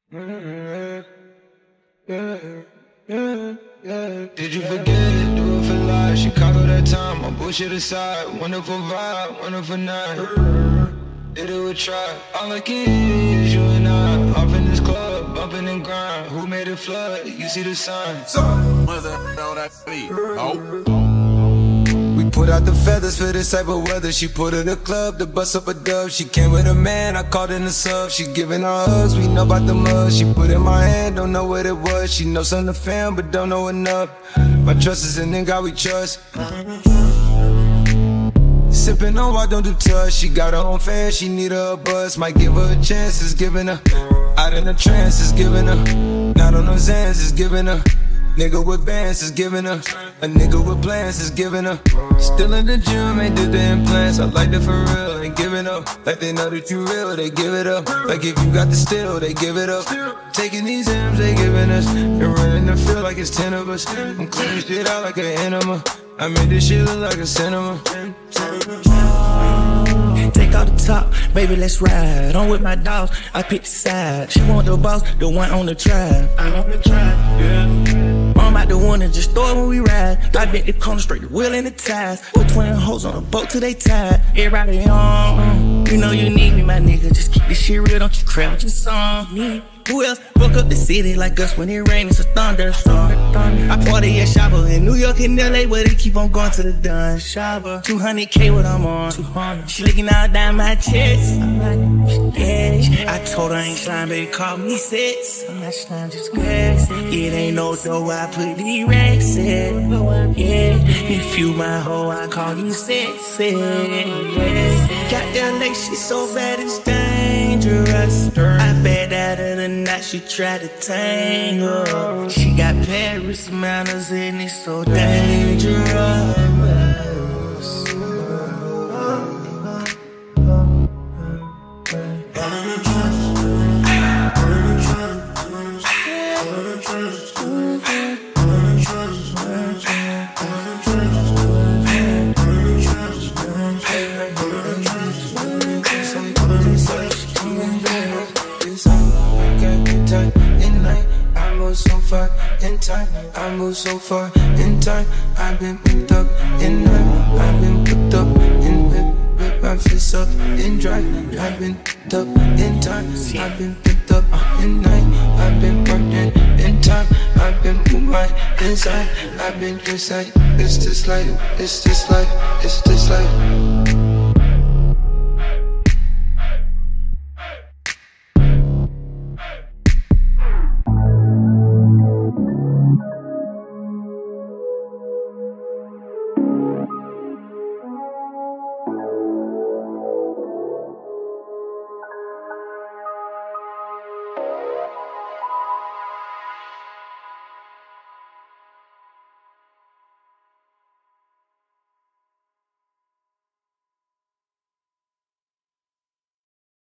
Yeah, yeah, yeah. Did you forget? Do it for life. Chicago that time. My bullshit aside. Wonderful vibe, wonderful night. Did it with try. All I can is you and I. Off in this club, bumping and grind. Who made it flood? You see the signs. Mother on that beat. Oh. Put out the feathers for this type of weather. She put in the club to bust up a dub. She came with a man, I called in the sub. She giving her hugs, we know about the mud. She put in my hand, don't know what it was. She knows something to fam, but don't know enough. My trust is in God we trust. Sipping on why don't do touch. She got her own fan, she need her a buzz. Might give her a chance, it's giving her. Out in a trance, it's giving her. Not on those ends, it's giving her. Nigga with bands is giving her. A nigga with plans is giving her. Still in the gym, ain't did the implants. I like it for real, ain't giving up. Like they know that you real, they give it up. Like if you got the steel, they give it up. Taking these M's, they giving us. And running the field like it's 10 of us. I'm cleaning shit out like an enema. I made this shit look like a cinema. Take out the top, baby, let's ride. I'm with my dogs, I pick the side. She want the boss, the one on the track. I'm on the track, yeah. I'm about the one that just throw it when we ride. I bet the corner straight, the wheel and the tires. Put 20 hoes on a boat till they tired. Everybody on, you know you need me, my nigga. Just keep this shit real, don't you crap with your song. Me. Who else woke up the city like us when it rain? It's a thunderstorm. I party at Shabba in New York and LA, where they keep on going to the dun. Shabba, 200K what I'm on. 200. She licking out down my chest. I'm like, yeah. I told her I ain't slime, baby, call me sex. I'm not slime, just grass. It ain't no dough, I put the racks in. Yeah, if you my hoe, I call you sexy. Yeah. Got LA, she so bad it's dangerous. I bet out of the night she tried to tangle. She got Paris manners and it's so dangerous. I move so far in time. I've been picked up in night. I've been picked up in whip my fists up in drive. I've been picked up in time. I've been picked up in night. I've been working in time. I've been with my inside. I've been just like, it's this life, it's this life, it's this life.